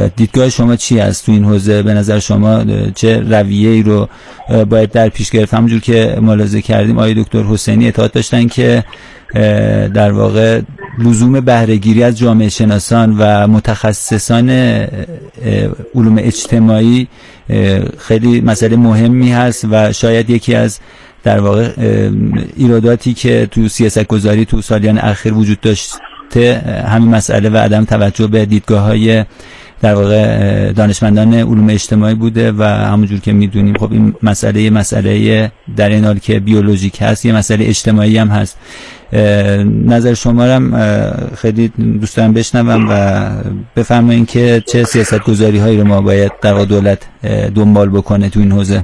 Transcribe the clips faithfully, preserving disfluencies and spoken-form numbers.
دیدگاه شما چی است تو این حوزه؟ به نظر شما چه رویه‌ای رو باید در پیش گرفت؟ همونجور که ملاحظه کردیم آقای دکتر حسینی اعتقاد داشتن که در واقع لزوم بهره‌گیری از جامعه شناسان و متخصصان علوم اجتماعی خیلی مسئله مهمی هست و شاید یکی از در واقع ایراداتی که تو سیاست گذاری تو سالیان اخیر وجود داشته همین مسئله و عدم توجه به دیدگاه‌های در واقع دانشمندان علوم اجتماعی بوده و همونجور که میدونیم خب این مسئله یه مسئله در این حال که بیولوژیک هست یه مسئله اجتماعی هم هست. نظر شما هم خیلی دوست دارم بشنوم و بفرمایید که چه سیاست گذاری هایی رو ما باید در واقع دولت دنبال بکنه تو این حوزه.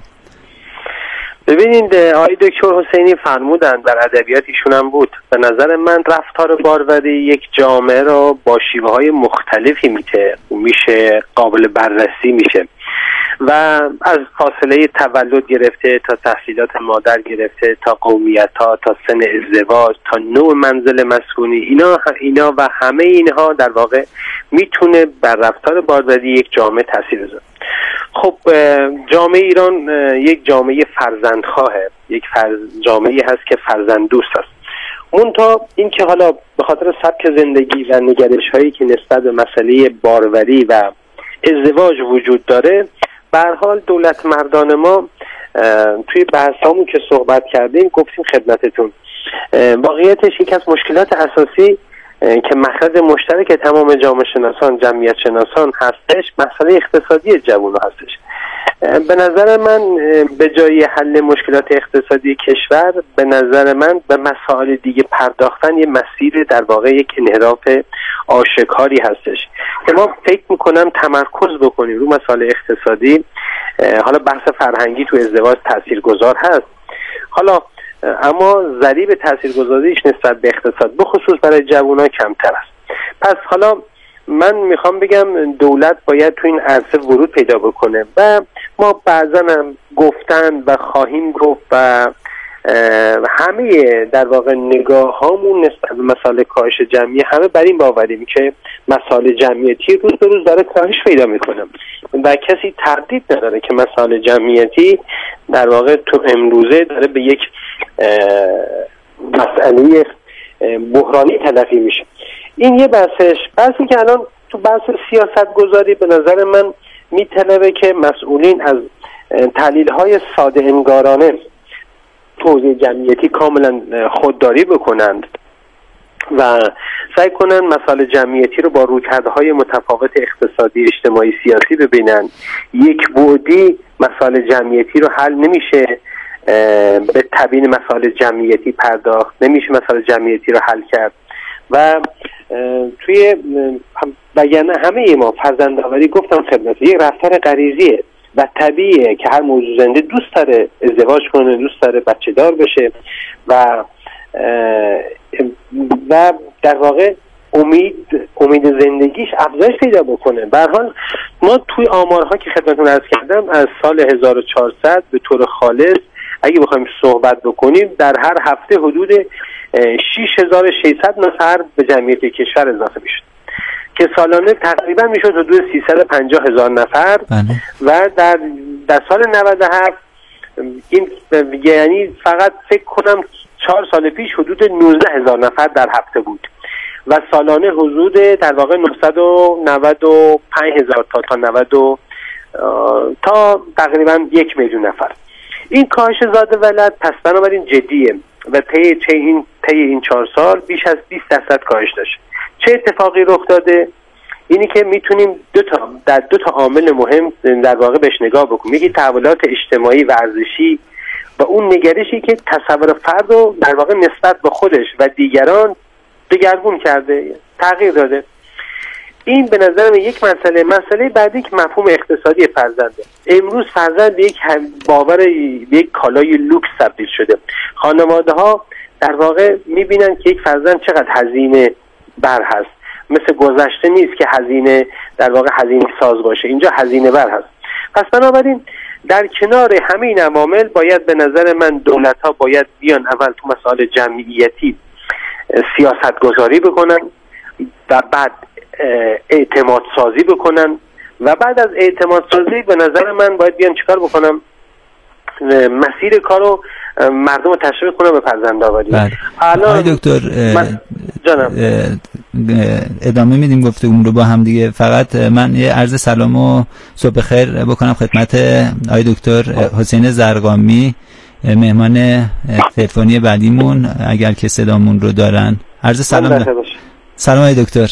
ببینید آقای دکتر حسینی فرمودن در ادبیات ایشون هم بود، به نظر من رفتار باروری یک جامعه رو با شیوه های مختلفی میته میشه قابل بررسی میشه و از فاصله تولد گرفته تا تحصیلات مادر گرفته تا قومیت ها تا سن ازدواج تا نوع منزل مسکونی، اینا اینا و همه اینها در واقع میتونه بر رفتار باروری یک جامعه تاثیر بذاره. خب جامعه ایران یک جامعه فرزندخواهه، یک فرز... جامعه هست که فرزند دوست است. منتها این که حالا به خاطر سبک زندگی و نگرش هایی که نسبت به مسئله باروری و ازدواج وجود داره، به هر حال دولت مردان ما توی بحثامون که صحبت کردیم گفتیم خدمتتون، واقعیتش یک از مشکلات اساسی که مخرج مشترک تمام جامعه شناسان جمعیت شناسان هستش مسئله اقتصادی جوانان هستش. به نظر من به جای حل مشکلات اقتصادی کشور به نظر من به مسائل دیگه پرداختن یه مسیر در واقع یک انحراف آشکاری هستش که ما فکر میکنم تمرکز بکنیم رو مسائل اقتصادی. حالا بحث فرهنگی تو ازدواج تاثیرگذار هست، حالا اما ضریب تاثیرگذاریش نسبت به اقتصاد بخصوص برای جوانان کمتر است. پس حالا من میخوام بگم دولت باید تو این عرصه ورود پیدا بکنه و ما بعضا هم گفتن و خواهیم گفت و همه در واقع نگاه هامون نسبت به مسائل کاهش جمعی همه بر این باوریم که مسائل جمعیتی روز به روز داره کاهش پیدا میکنه و کسی تردید نداره که مسائل جمعیتی در واقع تو امروزه داره به یک مسئله بحرانی تلقی میشه. این یه بحثش. بحثی که الان تو بحث سیاست گذاری به نظر من میطلبه که مسئولین از تحلیل های ساده انگارانه توزیع جمعیتی کاملا خودداری بکنند و سعی کنن مسائل جمعیتی رو با رویکردهای متفاوت اقتصادی اجتماعی سیاسی ببینن. یک بعدی مسائل جمعیتی رو حل نمیشه به تبیین مسائل جمعیتی پرداخت، نمیشه مسائل جمعیتی رو حل کرد و توی بیان همه ما فرزندآوری گفتم خدمت یک رفتار غریزیه و طبیعیه که هر موجود زنده دوست داره ازدواج کنه، دوست داره بچه دار بشه و و در واقع امید امید زندگیش افزایش پیدا بکنه. به هر حال ما توی آمارها که خدمتتون عرض کردم از سال هزار و چهارصد به طور خالص اگه بخوایم صحبت بکنیم در هر هفته حدود شش هزار و ششصد نفر به جمعیت کشور اضافه میشد که سالانه تقریبا میشد حدود سیصد و پنجاه هزار نفر و در در سال نود و هفت این یعنی فقط فکر کنم چهار سال پیش حدود نوزده هزار نفر در هفته بود و سالانه حدود در واقع نهصد و نود و پنج هزار تا تا نود تا تقریبا یک میلیون نفر. این کاهش زاد ولد پس بنابراین جدیه و طی این طی این چهار سال بیش از بیست درصد کاهش داشت. چه اتفاقی رخ داده؟ اینی که میتونیم دو تا در دو تا عامل مهم در واقع بهش نگاه بکنیم. یکی تحولات اجتماعی و ارزشی و اون نگرشی که تصور فرد رو در واقع نسبت به خودش و دیگران دگرگون کرده، تغییر داده. این به نظر من یک مسئله. مسئله بعدی که مفهوم اقتصادی فرزنده. امروز فرزند به یک باور به یک کالای لوکس تبدیل شده. خانواده ها در واقع میبینن که یک فرزند چقدر هزینه بر هست. مثل گذشته نیست که هزینه در واقع هزینه ساز باشه، اینجا هزینه بر هست. پس بنابراین در کنار همه این عوامل باید به نظر من دولت ها باید بیان اول تو مسائل جمعیتی سیاست گذاری بکنن و بعد اعتماد سازی بکنن و بعد از اعتماد سازی به نظر من باید بیان چیکار بکنم؟ مسیر کارو مردم رو تشویق کنم به فرزندآوری. الان دکتر من... جانم ادامه میدیم گفتگومون رو با هم دیگه. فقط من یه عرض سلام و صبح خیر بکنم خدمت آقای دکتر حسین زرقامی، مهمان تلفنی بعدیمون، اگر که صدامون رو دارن. عرض سلام دارم. سلام آقای دکتر.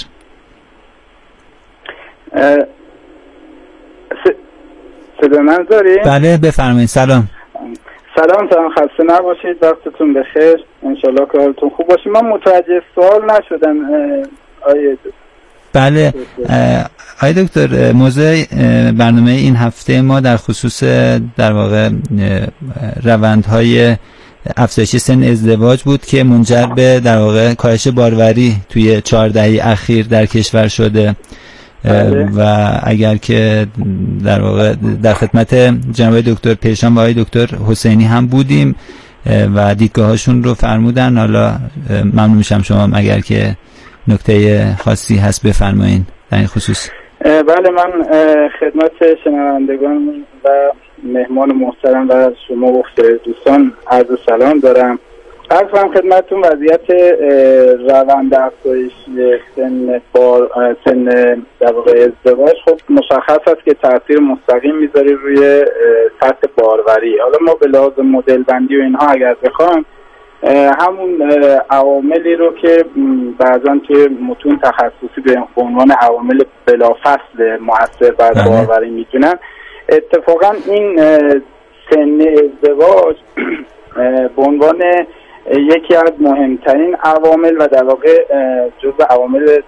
صدا من داری؟ بله بفرمایید. سلام. سلام سلام، خسته نباشید، وقتتون بخیر، انشالله که حالتون خوب باشه. من متوجه سوال نشدم آیه دکتر. بله آقای دکتر، موضوع برنامه این هفته ما در خصوص در واقع روندهای افزایش سن ازدواج بود که منجر به در واقع کاهش باروری توی چهار دهه اخیر در کشور شده. بله. و اگر که در واقع در خدمت جناب دکتر پیشان و آقای دکتر حسینی هم بودیم و دیدگاهاشون رو فرمودن. حالا ممنون میشم شما اگر که نکته خاصی هست بفرمایید در این خصوص. بله، من خدمت شنوندگان و مهمان محترم و شما و دوستان عرض سلام دارم. عرض کنم خدمتتون وضعیت روند افزایش سن بار سن در واقع ازدواج خب مشخص است که تاثیر مستقیم میذاره روی سطح باروری. حالا ما به لحاظ مدل بندی و اینها اگر بخوایم همون عواملی رو که بعضا توی متون تخصصی به عنوان عوامل بلافصل مؤثر بر باروری میدونن، اتفاقا این سن ازدواج به عنوان یکی از مهمترین عوامل و در واقع جزء عوامل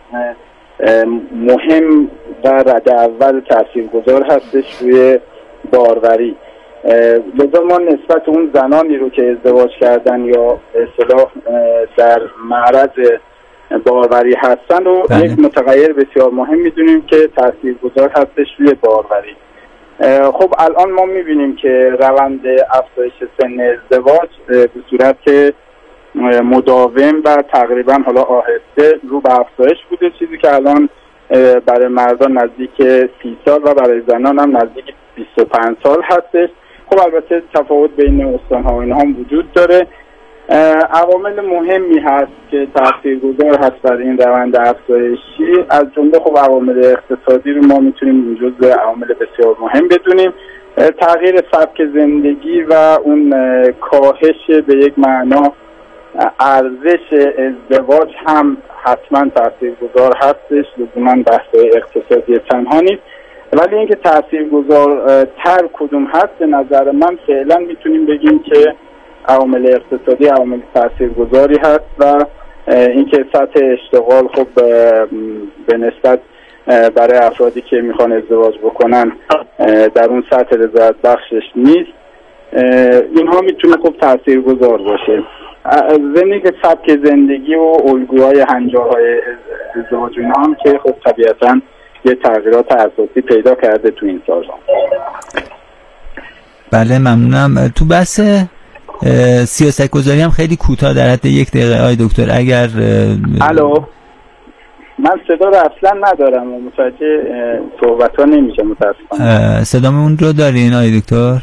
مهم و رده اول تاثیرگذار هستش روی باروری. لذا ما نسبت اون زنانی رو که ازدواج کردن یا اصطلاح در معرض باروری هستن رو بله. یک متغیر بسیار مهم میدونیم که تاثیرگذار هستش روی باروری. خب الان ما میبینیم که روند افزایش سن ازدواج به صورت مداوم و تقریبا حالا آهسته رو به افزایش بوده، چیزی که الان برای مردان نزدیک سی سال و برای زنان هم نزدیک بیست و پنج سال هستش. خب البته تفاوت بین استان‌ها و اینها هم وجود داره. عوامل مهمی هست که تاثیرگذار هست بر این روند افزایشی، از جمله خب عوامل اقتصادی رو ما میتونیم جزو عوامل بسیار مهم بدونیم. تغییر سبک زندگی و اون کاهش به یک معنا ارزش ازدواج هم حتما تاثیرگذار هستش، لزوما بحث اقتصادی تنها نیست. ولی اینکه تاثیرگذار تر کدوم هست به نظر من فعلا میتونیم بگیم که عوامل اقتصادی عوامل تاثیرگذاری هست و اینکه سطح اشتغال خب به نسبت برای افرادی که میخوان ازدواج بکنن در اون سطح رضایت بخشش نیست، اینها میتونه خب تاثیرگذار باشه. ضمن که سبک زندگی و الگوهای هنجارهای ازدواج اینها هم که خب طبیعتاً یه تغییرات اساسی پیدا کرده تو این سالها. بله ممنونم. تو بحث سیاست گذاری هم خیلی کوتاه در حد یک دقیقه آی دکتر اگر الو من صدا رو اصلا ندارم و متوجه صحبت ها نمیشه متاسفانه. صدامون رو دارین آی دکتر؟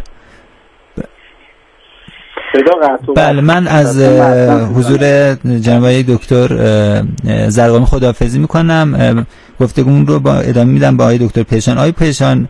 بله من از حضور جناب دکتر زرقامی خداحافظی میکنم. گفتگومون رو با ادامه میدم با آقای دکتر پیشان. آقای پیشان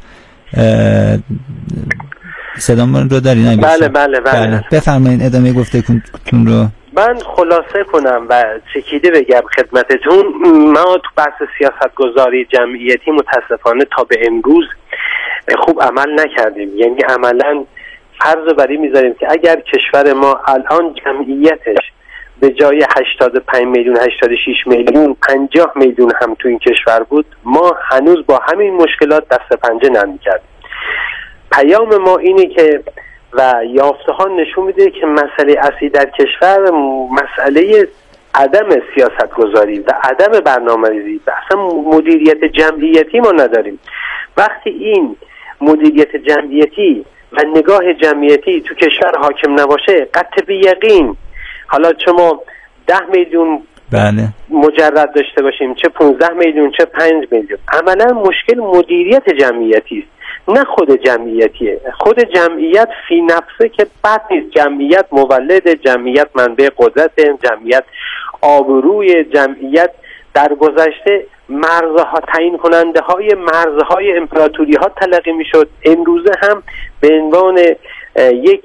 صدامون رو دارین؟ بله بله بله, بله. بفرمایید ادامه گفتگوتون رو. من خلاصه کنم و چکیده بگم خدمتتون. ما تو بحث سیاست گذاری جمعیتی متاسفانه تا به امروز خوب عمل نکردیم. یعنی عملاً فرض بری میذاریم که اگر کشور ما الان جمعیتش به جای هشتاد و پنج میلیون هشتاد و شش میلیون پنجاه میلیون هم تو این کشور بود، ما هنوز با همین مشکلات دست پنجه نرم می‌کردیم. پیام ما اینه که و یافته ها نشون میده که مسئله اصلی در کشور مسئله عدم سیاست گذاری و عدم برنامه‌ریزی و اصلا مدیریت جمعیتی ما نداریم. وقتی این مدیریت جمعیتی و نگاه جمعیتی تو کشور حاکم نباشه، قطع به یقین حالا شما ده میلیون بله. مجرد داشته باشیم، چه پانزده میلیون چه پنج میلیون. عملا مشکل مدیریت جمعیتی است، نه خود جمعیتیه. خود جمعیت فی نفسه که بد نیست، جمعیت مولد، جمعیت منبع قدرت، جمعیت آبروی، جمعیت در گذشته مرزها تعیین کننده های مرزهای امپراتوری ها تلقی می شد. امروزه هم به عنوان یک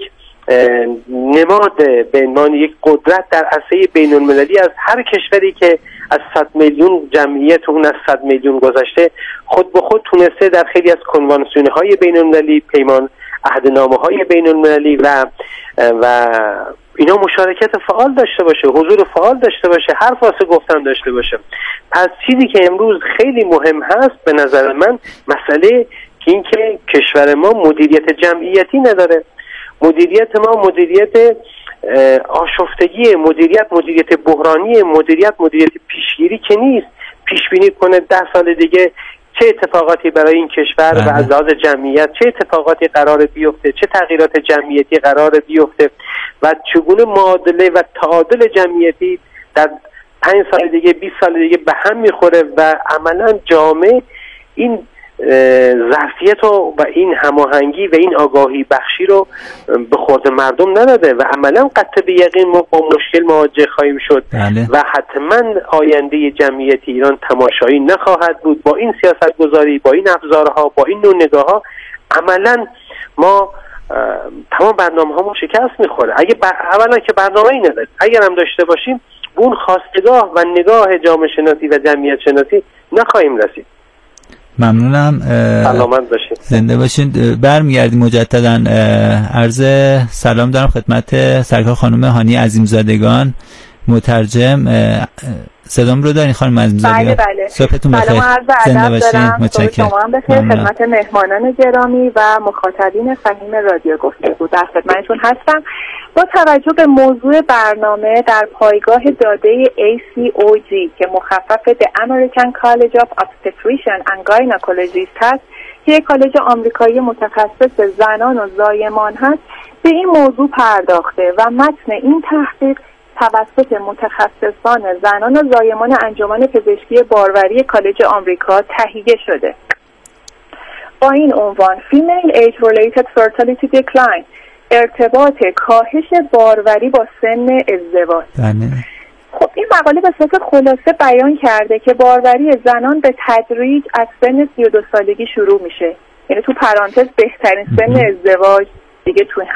نماد، به عنوان یک قدرت در عرصه بین المللی از هر کشوری که از صد میلیون جمعیت اون از صد میلیون گذشته خود به خود تونسته در خیلی از کنوانسیون های بین المللی، پیمان عهدنامه های بین المللی و و اینا مشارکت فعال داشته باشه، حضور فعال داشته باشه، حرف واسه گفتن داشته باشه. پس چیزی که امروز خیلی مهم هست به نظر من مسئله که این که کشور ما مدیریت جمعیتی نداره. مدیریت ما مدیریت آشفتگی، مدیریت مدیریت بحرانی، مدیریت مدیریت پیشگیری که نیست. پیش بینی کنه ده سال دیگه چه اتفاقاتی برای این کشور و از لحاظ جمعیت چه اتفاقاتی قرار بیفته، چه تغییرات جمعیتی قرار بیفته و چگونه معادله و تعادل جمعیتی در پنج سال دیگه بیست سال دیگه به هم میخوره و عملا جامعه این ظرفیت و, و این هماهنگی و این آگاهی بخشی رو به خورد مردم نداده و عملا قطع به یقین ما با مشکل مواجه خواهیم شد. بله. و حتما آینده جمعیت ایران تماشایی نخواهد بود. با این سیاست گذاری، با این ابزارها، با این نوع نگاه ها عملا ما تمام برنامه ها ما شکست میخوره. اگه ب... اولا که برنامه ای نداره، اگر هم داشته باشیم به اون خواستگاه و نگاه جامعه شناسی و جمعیت شناسی نخواهیم رسید. ممنونم. سلامت باشید. زنده باشید. برمیگردیم مجددا. عرض سلام دارم خدمت سرکار خانم هانی عظیمزادگان، مترجم. صدام رو دارین خانم عظیمزادگان؟ بله بله. صحبتون بخیر. زنده باشید. متشکرم. شما هم بخیر. خدمت مهمانان گرامی و مخاطبین فهیم رادیو گفتگو در خدمتتون هستم. با توجه به موضوع برنامه در پایگاه داده ای سی او جی که مخفف The American College of Obstetrician and Gynecologists هست که یک کالج آمریکایی متخصص زنان و زایمان هست، به این موضوع پرداخته و متن این تحقیق توسط متخصصان زنان و زایمان انجمن پزشکی باروری کالج آمریکا تهیه شده. با این عنوان Female Age Related Fertility Decline، ارتباط کاهش باروری با سن ازدواج. خب این مقاله به صورت خلاصه بیان کرده که باروری زنان به تدریج از سن سی و دو سالگی شروع میشه، یعنی تو پرانتز بهترین سن ازدواج دیگه تو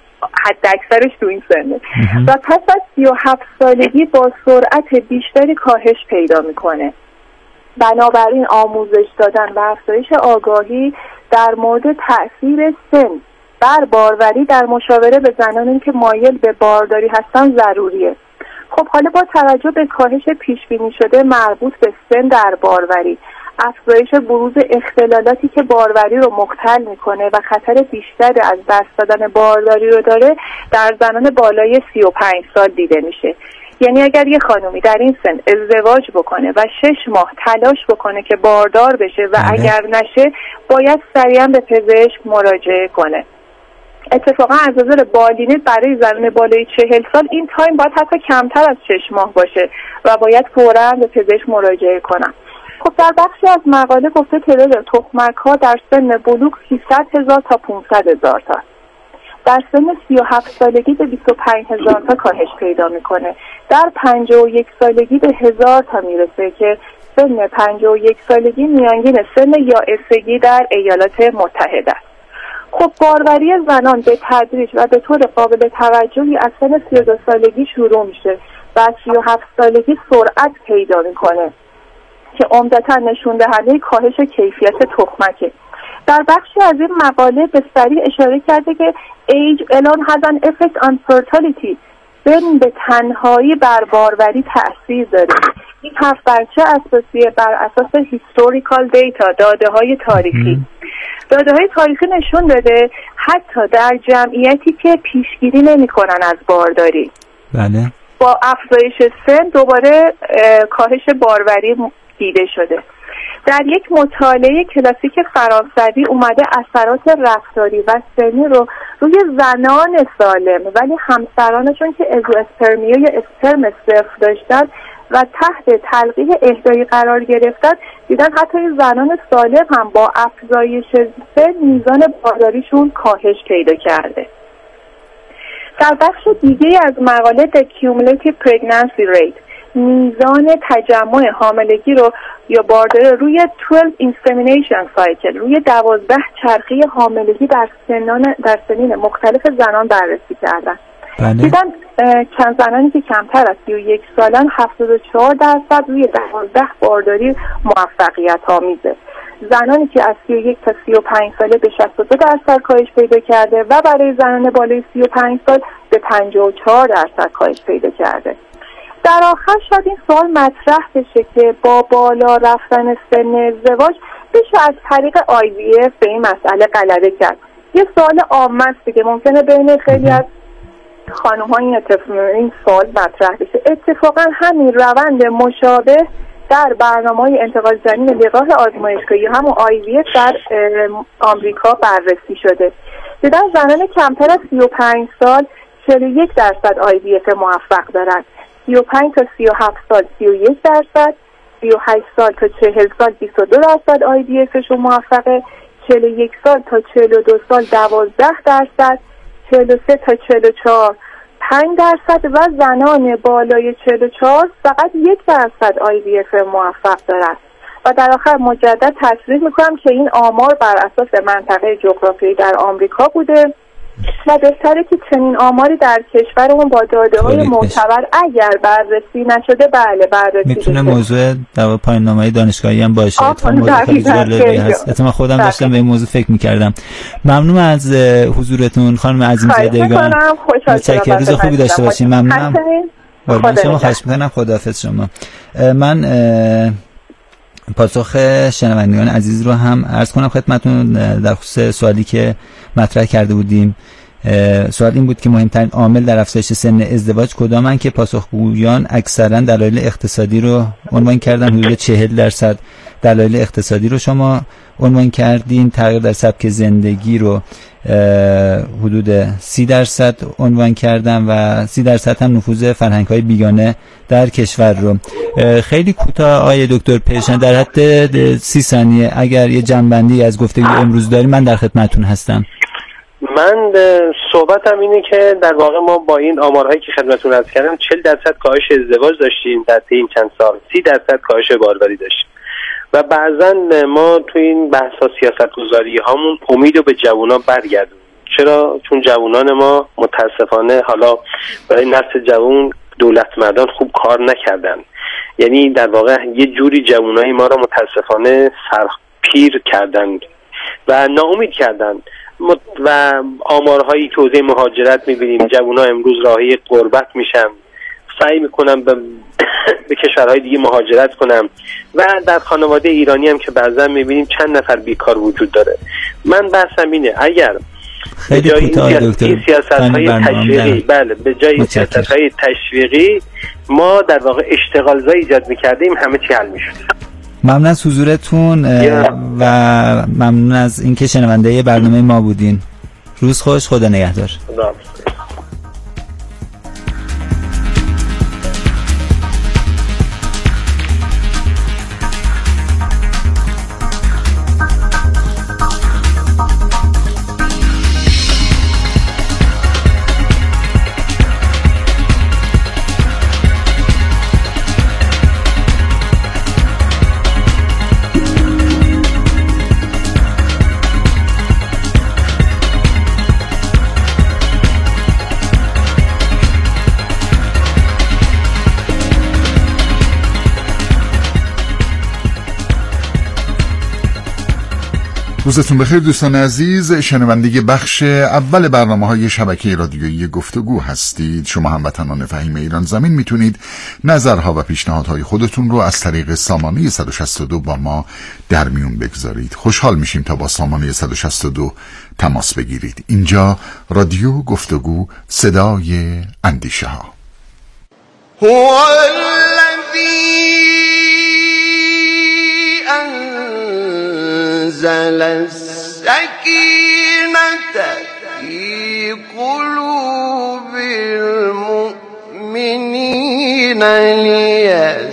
حد اکثرش تو این سنه و پس از سی و هفت سالگی با سرعت بیشتری کاهش پیدا میکنه. بنابراین آموزش دادن و افزایش آگاهی در مورد تأثیر سن بر باروری در مشاوره به زنانی که مایل به بارداری هستن ضروریه. خب حالا با توجه به کاهش پیش بینی شده مربوط به سن در باروری، افزایش بروز اختلالاتی که باروری رو مختل میکنه و خطر بیشتر از دست دادن بارداری رو داره در زنان بالای سی و پنج سال دیده میشه. یعنی اگر یه خانومی در این سن ازدواج بکنه و شش ماه تلاش بکنه که باردار بشه و بله. اگر نشه باید سریعا به پزشک مراجعه کنه. اتفاقا از نظر بالینه برای زنان بالای چهل سال این تایم باید حتی کمتر از شش ماه باشه و باید فوراً به پزشک مراجعه کنن. خب در بخشی از مقاله گفته تعداد تخمک ها در سن بلوغ سیصد هزار تا پانصد هزار تا، در سن سی و هفت سالگی به بیست و پنج هزار تا کاهش پیدا میکنه، در پنجاه و یک سالگی به هزار تا میرسه که سن پنجاه و یک سالگی میانگین سن یائسگی در ایالات متحده است. خب باروری زنان به تدریج و به طور قابل توجهی از سن سی و دو سالگی شروع میشه و از سی و هفت سالگی سرعت پیدا میکنه که عمدتاً نشون دهنده کاهش کیفیت تخمکه. در بخشی از این مقاله به سریع اشاره کرده که age alone has an effect on fertility، سن به تنهایی بر باروری تأثیر داره. این حرف بر چه اساسیه؟ بر اساس historical data، داده های تاریخی. داده های تاریخی نشون داده حتی در جمعیتی که پیشگیری نمی کنن از بارداری، بله، با افزایش سن دوباره کاهش باروری دیده شده. در یک مطالعه کلاسیک فرانسوی اومده اثرات رفتاری و سنی رو روی زنان سالم ولی همسرانشون که ازواسپرمیا یا اسپرم صفر داشتن و تحت تلقیح اهدایی قرار گرفتن، دیدن حتی زنان سالم هم با افزایش سن میزان بارداریشون کاهش پیدا کرده. در بخش دیگه از مقاله The Cumulative Pregnancy Rate، میزان تجمع حاملگی رو یا بارداری روی دوازده Insemination Cycle، روی دوازده چرخه حاملگی در سنان در سنین مختلف زنان بررسی کردن. بله. دیدن چند زنانی که کمتر از سی و یک سالن هفتاد و چهار درصد روی دوازده بارداری موفقیت آمیزه. زنانی که از سی و یک تا سی و پنج ساله به شصت و دو درصد کاهش پیدا کرده و برای زنان بالای سی و پنج سال به پنجاه و چهار درصد کاهش پیدا کرده. در آخر شاید این سوال مطرح بشه که با بالا رفتن سن ازدواج بشه از طریق آی وی اف به این مسئله غلبه کرد. یه سوال عامه است که ممکنه بین خیلی از خانم‌ها این این سوال مطرح بشه. اتفاقا همین روند مشابه در برنامه‌های انتقال جنین لقاح آزمایشگاهی همون آی وی اف در آمریکا بررسی شده. دیدن زنان کمتر از سی و پنج سال چهل و یک درصد آی وی اف موفق دارند، سی و پنج تا سی و هفت سال سی و یک درصد، سی و هشت سال تا چهل سال بیست و دو درصد آی وی افشون موفقه، چهل و یک سال تا چهل و دو سال دوازده درصد، چهل و سه تا چهل و چهار پنج درصد و زنان بالای چهل و چهار فقط یک درصد آی وی اف موفق دارند. و در آخر مجدد تصریح میکنم که این آمار بر اساس منطقه جغرافیایی در آمریکا بوده و بهتره که چنین آماری در کشورمون با داده‌های معتبر اگر بررسی نشده بله بررسی میتونه موضوع در پایان نامه دانشگاهی هم باشه. اتفاقا موضوع خیلی جالبی هست. اتفاقا خودم داشتم به این موضوع فکر می‌کردم. ممنون از حضورتون خانم عظیم‌زادگان. متشکرم. روز خوبی داشته باشین. ممنونم. قربان شما، خواهش می‌کنم. خداحافظ شما. من پاسخ شنوندگان عزیز رو هم عرض کنم خدمتتون در خصوص سوالی که مطرح کرده بودیم. سوال این بود که مهمترین عامل در افزایش سن ازدواج کدامن، که پاسخگویان اکثرا دلایل اقتصادی رو عنوان کردن. حدود چهل درصد دلایل اقتصادی رو شما عنوان کردین، تغییر در سبک زندگی رو حدود سی درصد عنوان کردن و سی درصد هم نفوذ فرهنگ‌های بیگانه در کشور رو. خیلی کوتاه آقای دکتر پیشن در حد سی ثانیه اگر یه جنبندی از گفتگوی امروز داریم من در خدمتتون هستم. من صحبتم اینه که در واقع ما با این آمارهایی که خدمتتون عرض کردم چهل درصد کاهش ازدواج داشتیم در این چند سال، سی درصد کاهش باروری داشتیم و بعضا ما تو این بحثا سیاستگذاری هامون امید رو به جوونا برگردونیم. چرا؟ چون جوانان ما متاسفانه حالا برای نسل جوان دولت مردان خوب کار نکردن، یعنی در واقع یه جوری جوانای ما رو متاسفانه سرپیر کردن و ناامید کردن و آمارهایی که حوزه مهاجرت میبینیم، جوان‌ها امروز راهی غربت میشن، سعی میکنن به, به کشورهای دیگه مهاجرت کنن و در خانواده ایرانی هم که بعضا میبینیم چند نفر بیکار وجود داره. من بحثم اینه اگر به جای این سیاست‌های تشویقی بله به جای سیاست‌های تشویقی ما در واقع اشتغالزایی ایجاد میکردیم همه چی حل میشد. ممنون از حضورتون و ممنون از اینکه شنونده برنامه ما بودین. روز خوش، خدا نگهدار. خدا. روزتون بخیر دوستان عزیز، شنونده بخش اول برنامه‌های شبکه رادیویی گفتگو هستید. شما هموطنان فهیم ایران زمین میتونید نظرها و پیشنهادهای خودتون رو از طریق سامانه صد و شصت و دو با ما در میون بگذارید. خوشحال میشیم تا با سامانه صد و شصت و دو تماس بگیرید. اینجا رادیو گفتگو، صدای اندیشه ها. هو الذی انزل السکینة فی قلوب المؤمنین لیعلم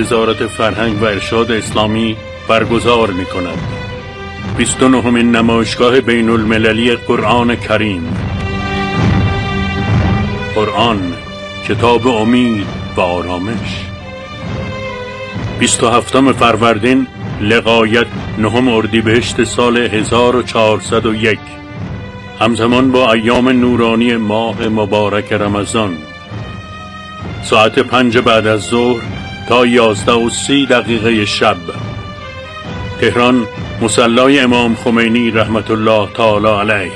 وزارت فرهنگ و ارشاد اسلامی برگزار می کند. بیست و نهمین نمایشگاه بین المللی قرآن کریم. قرآن، کتاب امید و آرامش. بیست و هفتم فروردین لقایت نهم اردیبهشت سال هزار و چهارصد و یک، همزمان با ایام نورانی ماه مبارک رمضان. ساعت پنج بعد از ظهر تا یازده و سی دقیقه شب. تهران، مصلی امام خمینی رحمت الله تعالی علیه.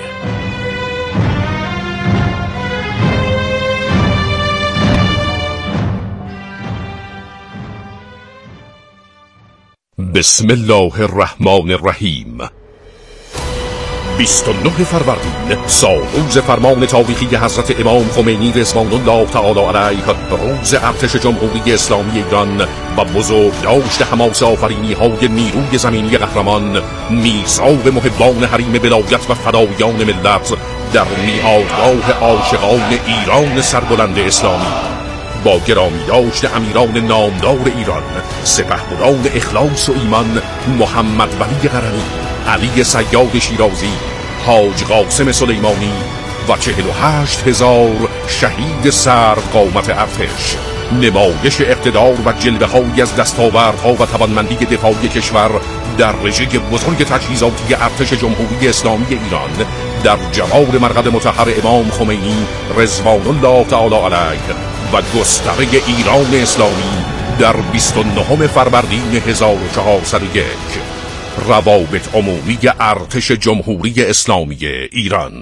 بسم الله الرحمن الرحیم. بیست و نه فروردین، سالروز فرمان تاریخی حضرت امام خمینی رضوان الله تعالی علیه، روز ارتش جمهوری اسلامی ایران و بزرگداشت حماس آفرینی های نیروی زمینی قهرمان، میثاق محبان حریم ولایت و فدایان ملت در میعادگاه عاشقان ایران سربلند اسلامی، با گرامی داشت امیران نامدار ایران، سپهبدان اخلاص و ایمان، محمد ولی قرنی، علی صیاد شیرازی، حاج قاسم سلیمانی و چهل و هشت هزار شهید سرو قامت ارتش، نمایش اقتدار و جلوه های از دستاوردها و توانمندی دفاعی کشور در رژه بزرگ تجهیزاتی ارتش جمهوری اسلامی ایران در جوار مرقد مطهر امام خمینی رضوان الله تعالی علیه و گستره ایران اسلامی در بیست و نه فروردین هزار و چهارصد و یک. روابط عمومی ارتش جمهوری اسلامی ایران.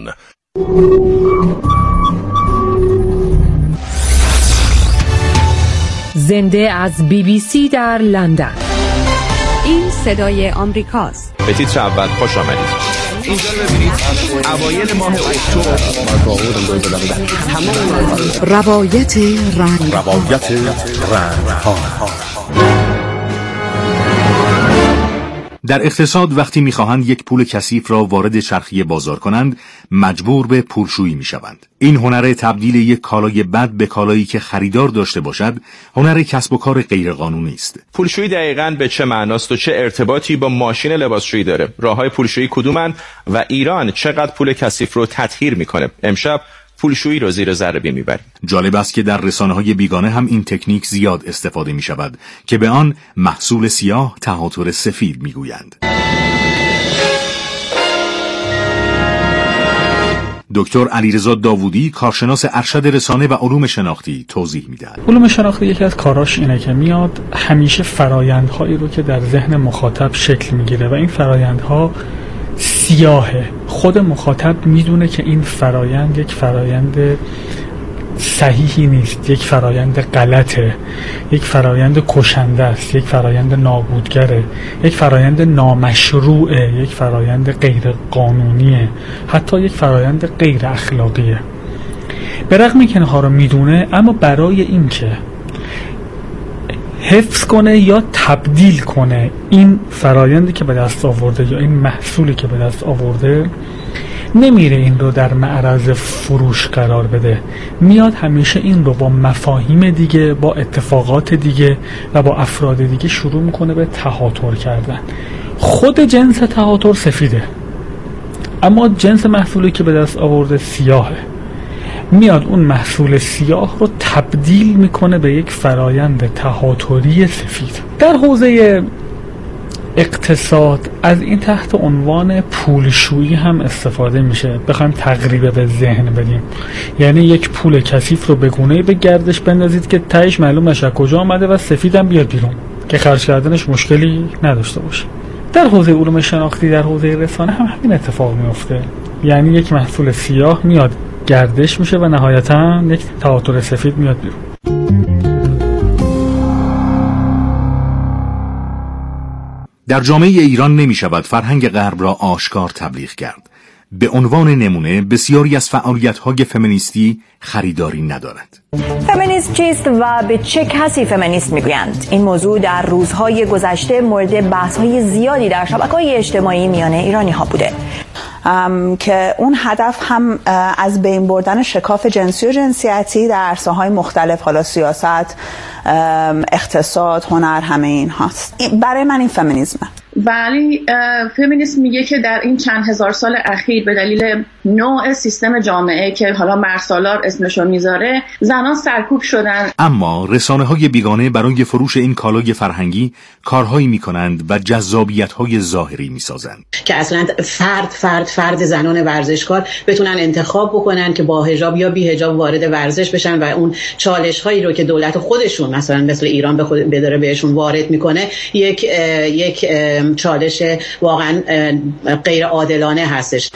زنده از بی بی سی در لندن. این صدای آمریکاست. به تیتر اول خوش آمدید. اینجا ببینید اوایل ماه اکتبر روایت رنگ روایت رنگ ها. در اقتصاد وقتی می‌خواهند یک پول کثیف را وارد چرخی بازار کنند، مجبور به پولشویی می‌شوند. این هنر تبدیل یک کالای بد به کالایی که خریدار داشته باشد، هنر کسب و کار غیرقانونی است. پولشویی دقیقاً به چه معناست و چه ارتباطی با ماشین لباسشویی داره؟ راه‌های پولشویی کدومن و ایران چقدر پول کثیف رو تطهیر می‌کنه؟ امشب پولشویی رو زیر ذره بین می‌بریم. جالب است که در رسانه‌های بیگانه هم این تکنیک زیاد استفاده می‌شود که به آن محصول سیاه تهاتر سفید می‌گویند. دکتر علیرضا داوودی، کارشناس ارشد رسانه و علوم شناختی، توضیح می‌دهد. علوم شناختی یکی از کاراش اینه که میاد همیشه فرایندهایی رو که در ذهن مخاطب شکل می‌گیره و این فرایندها سیاهه. خود مخاطب میدونه که این فرایند یک فرایند صحیحی نیست، یک فرایند غلطه، یک فرایند کشنده است، یک فرایند نابودگره، یک فرایند نامشروعه، یک فرایند غیر قانونیه، حتی یک فرایند غیر اخلاقیه. به رغم اینکه اینها رو میدونه، اما برای اینکه حفظ کنه یا تبدیل کنه این فرایندی که به دست آورده یا این محصولی که به دست آورده، نمیره این رو در معرض فروش قرار بده، میاد همیشه این رو با مفاهیم دیگه، با اتفاقات دیگه و با افراد دیگه شروع میکنه به تهاتر کردن. خود جنس تهاتر سفیده، اما جنس محصولی که به دست آورده سیاهه. میاد اون محصول سیاه رو تبدیل میکنه به یک فرایند تهاتری سفید. در حوزه اقتصاد از این تحت عنوان پولشویی هم استفاده میشه، بخوایم تقریبا به ذهن بدیم. یعنی یک پول کثیف رو به گونه‌ای به گردش بندازید که تهش معلوم نشه کجا آمده و سفیدم بیاد بیرون که خرج کردنش مشکلی نداشته باشه. در حوزه علوم شناختی، در حوزه رسانه هم همین اتفاق میفته. یعنی یک محصول سیاه میاد گردش میشه و نهایتاً یک تهاتر سفید میاد بیرون. در جامعه ایران نمی شود فرهنگ غرب را آشکار تبلیغ کرد. به عنوان نمونه بسیاری از فعالیت‌های فمینیستی خریداری ندارد. فمینیسم چیست و به چه کسی فمینیست میگویند؟ این موضوع در روزهای گذشته مورد بحث‌های زیادی در شبکه‌های اجتماعی میان ایرانی‌ها بوده که اون هدف هم از بین بردن شکاف جنسی و جنسیتی در عرصه‌های مختلف، حالا سیاست، اقتصاد، هنر، همه این هاست. برای من این فمینیسمه. ولی فمینیسم میگه که در این چند هزار سال اخیر به دلیل نوع سیستم جامعه که حالا مرسالار اسمشو میذاره، زنان سرکوب شدن. اما رسانه‌های بیگانه برای فروش این کالای فرهنگی کارهایی میکنند و جذابیت‌های ظاهری میسازند که اصلا فرد فرد فرد زنان ورزشکار بتونن انتخاب بکنن که با حجاب یا بی حجاب وارد ورزش بشن و اون چالش‌هایی رو که دولت خودشون مثلا مثل ایران به خود بداره بهشون وارد میکنه یک یک چالش واقعا غیر عادلانه هستش.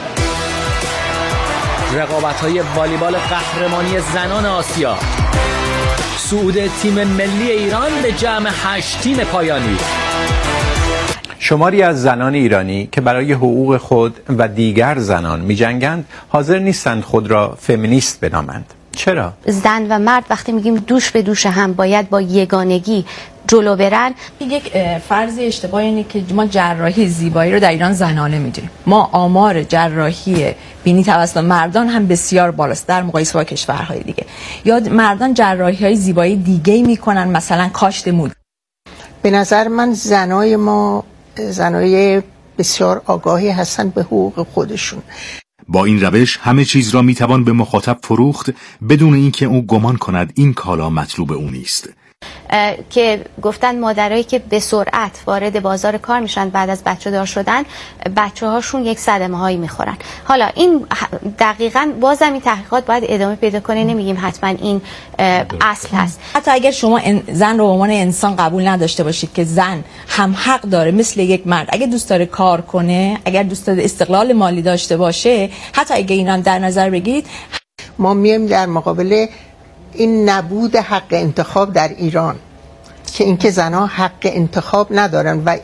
رقابت‌های والیبال قهرمانی زنان آسیا، صعود تیم ملی ایران به جمع هشت تیم پایانی. شماری از زنان ایرانی که برای حقوق خود و دیگر زنان می‌جنگند حاضر نیستند خود را فمینیست بنامند. چرا؟ زن و مرد وقتی میگیم دوش به دوش هم باید با یگانگی جلو برن. یک فرض اشتباه اینه که ما جراحی زیبایی رو در ایران زنانه میدونیم. ما آمار جراحی بینی توسط مردان هم بسیار بالاست در مقایسه با کشورهای دیگه. یا مردان جراحی‌های زیبایی دیگه میکنن، مثلا کاشت مو. به نظر من زنای ما زنای بسیار آگاهی هستن به حقوق خودشون. با این روش همه چیز را میتوان به مخاطب فروخت بدون اینکه او گمان کند این کالا مطلوب او نیست. که گفتن مادرایی که به سرعت وارد بازار کار میشن بعد از بچه دار شدن، بچه هاشون یک صدمه هایی میخورن. حالا این دقیقاً بازم این تحقیقات باید ادامه پیدا کنه، نمیگیم حتما این اصل هست. حتی اگر شما زن رو به عنوان انسان قبول نداشته باشید که زن هم حق داره مثل یک مرد، اگر دوست داره کار کنه، اگر دوست داره استقلال مالی داشته باشه، حتی اگر اینا در نظر بگیرید، ما میایم در مقابل این نبود حق انتخاب در ایران که اینکه زنها حق انتخاب ندارن و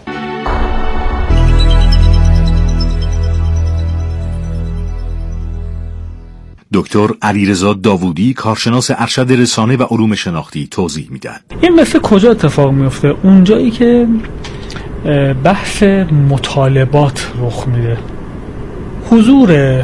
دکتر علیرضا داوودی کارشناس ارشد رسانه و علوم شناختی توضیح میدهد. این مثل کجا اتفاق میفته؟ اونجایی که بحث مطالبات رخ میده. حضور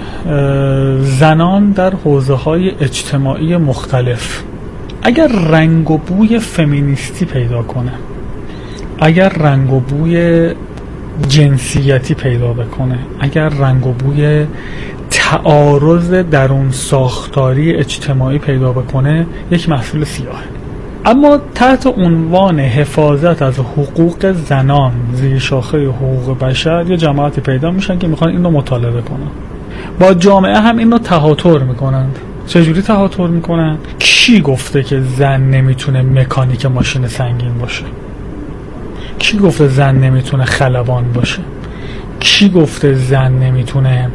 زنان در حوزه‌های اجتماعی مختلف اگر رنگ و بوی فمینیستی پیدا کنه، اگر رنگ و بوی جنسیتی پیدا بکنه، اگر رنگ و بوی تعارض درون ساختاری اجتماعی پیدا بکنه، یک محصول سیاهه. اما تحت عنوان حفاظت از حقوق زنان زیر شاخه حقوق بشر یه جماعتی پیدا میشن که میخوان این رو مطالبه کنن. با جامعه هم این رو تهاتر میکنند. چجوری تهاتر میکنن؟ کی گفته که زن نمیتونه مکانیک ماشین سنگین باشه؟ کی گفته زن نمیتونه خلبان باشه؟ کی گفته زن نمیتونه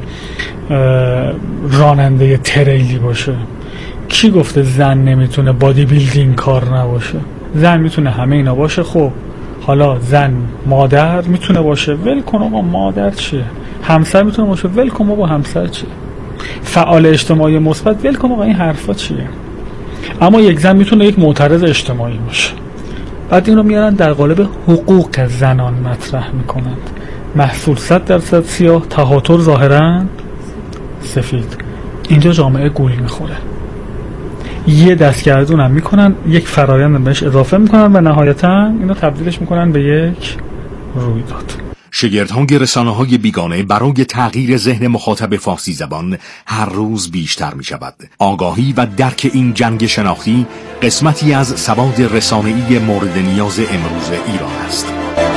راننده تریلی باشه؟ کی گفته زن نمیتونه بادی بیلدینگ کار نباشه؟ زن میتونه همه اینا باشه. خب حالا زن مادر میتونه باشه، ول کن آقا مادر چیه؟ همسر میتونه باشه، ول کن با همسر چیه؟ فعال اجتماعی مثبت، ول کن آقا این حرفا چیه؟ اما یک زن میتونه یک معترض اجتماعی باشه. بعد این رو میارن در قالب حقوق زنان مطرح میکنند. محصول صد درصد سیاه، تهاتر ظاهرا سفید. اینجا جامعه گول میخوره. یه دستگردون هم میکنن، یک فرایند بهش اضافه میکنن و نهایتا اینو تبدیلش میکنن به یک رویداد. شگردهای رسانه‌های بیگانه برای تغییر ذهن مخاطب فارسی زبان هر روز بیشتر می شود. آگاهی و درک این جنگ شناختی قسمتی از سواد رسانه‌ای مورد نیاز امروز ایران است.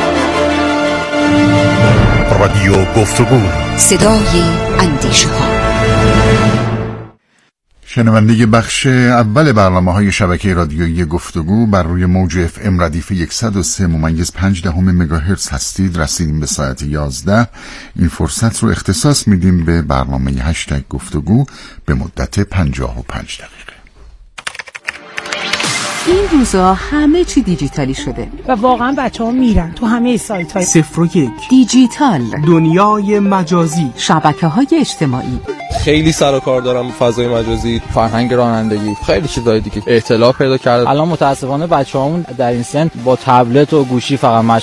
رادیو گفتگو، صدای اندیشه ها. شنونده بخش اول برنامه‌های شبکه رادیویی گفتگو بر روی موج اف ام ردیف صد و سه ممیز پنج دهم مگاهرتز هستید. رسیدیم به ساعت یازده. این فرصت رو اختصاص میدیم به برنامه هشتگ گفتگو به مدت پنجاه و پنج دقیقه. این روزا همه چی دیجیتالی شده و واقعا بچه ها میرن تو همه سایت های صفر و یک دیجیتال، دنیای مجازی، شبکه های اجتماعی. خیلی سر و کار دارم فضای مجازی، فرهنگ رانندگی، خیلی چیزای دیگه اطلاع پیدا کرده. الان متاسفانه بچه‌هامون در این سن با تبلت و گوشی فقط مشغول